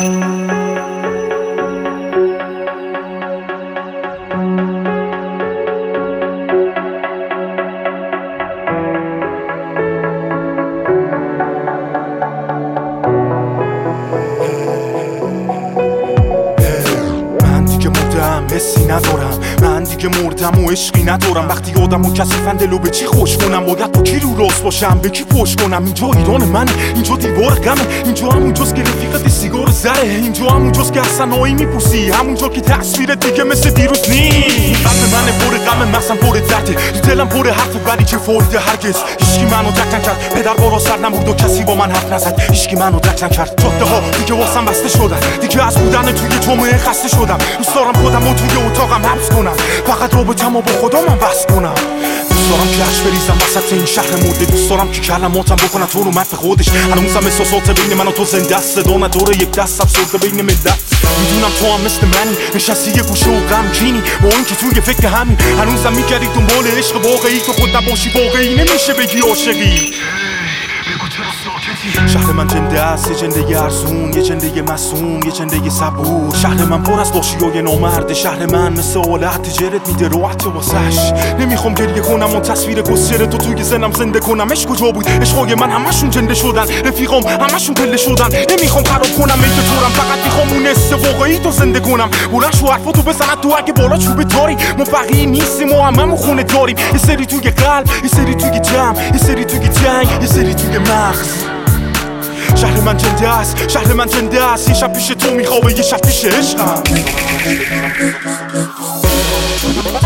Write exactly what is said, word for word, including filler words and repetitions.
حسی ندارم، من دیگه مردم و عشقی ندارم. وقتی آدم و کثیفن دلو به چی خوش کنم؟ باید با کی رو راست باشم، به کی پشت کنم؟ اینجا ایران منه، اینجا دیوار غمه، اینجا همونجاست که رفیقت سیگار زره، اینجا همونجاست که اصلا آیی میپوسی، همونجا که تصویر دیگه مثل دیروز نی. قلب من پر غمه، مثلا پر درده، دلم پر حرف ولی که فایده هرگز. هیچکی منو درک نکرد، پدر بارا سر نمود و کسی با من حرف نزد. هیچکی منو درک نکرد، جاده ها دیگه واسم بسته شدن، دیگه از بودن توی جامعه خسته شدم. دوست دارم خودم و توی اتاقم حبس کنم، فقط رابطه‌مو با خدا من بس کنم. دوست دارم که عشق بریزم وسط این شهر مرده، دوست دارم که کلماتم بکنم تو رو مرد به خودش. هنوزم احساسات بین من و تو زنده است، صدا نداره یک دست افسرده بین ملت. میدونم تو هم مثل منی، نشستی یه گوشه و غمگینی، با اینکه توی فکر همین هنوزم میگردی دنبال عشق واقعی. تو خود نباشی واقعی نمیشه بگی عاشقی. شهر من جنده است، یه جنده ارزون، یه جنده مسئول، یه جنده صبور. شهر من پر از داشیای نامرده، شهر من مثل آلت تجارت میده راحت واسش. نمیخوام گریه کنم و تصویر گسره تو توی ذهنم زنده کنم. عشق کجا بود؟ عشقای من همشون جنده شدن، رفیقام همشون پله شدن. نمیخوام خراب کنم میل تورم، فقط میخوام اون حس واقعی تو زنده کنم. بلند شو حرفاتو بزنن تو اگه بالا چوب تاری. ما فقیر نیستیم و هممون خونه داریم، یه سری توی قلب، یه سری توی جمع، یه سری توی جنگ، یه سری توی مغز. شهر من جنده است، شهر من جنده است، یه شب پیش تو میخوابه، یه شب پیش عشقم.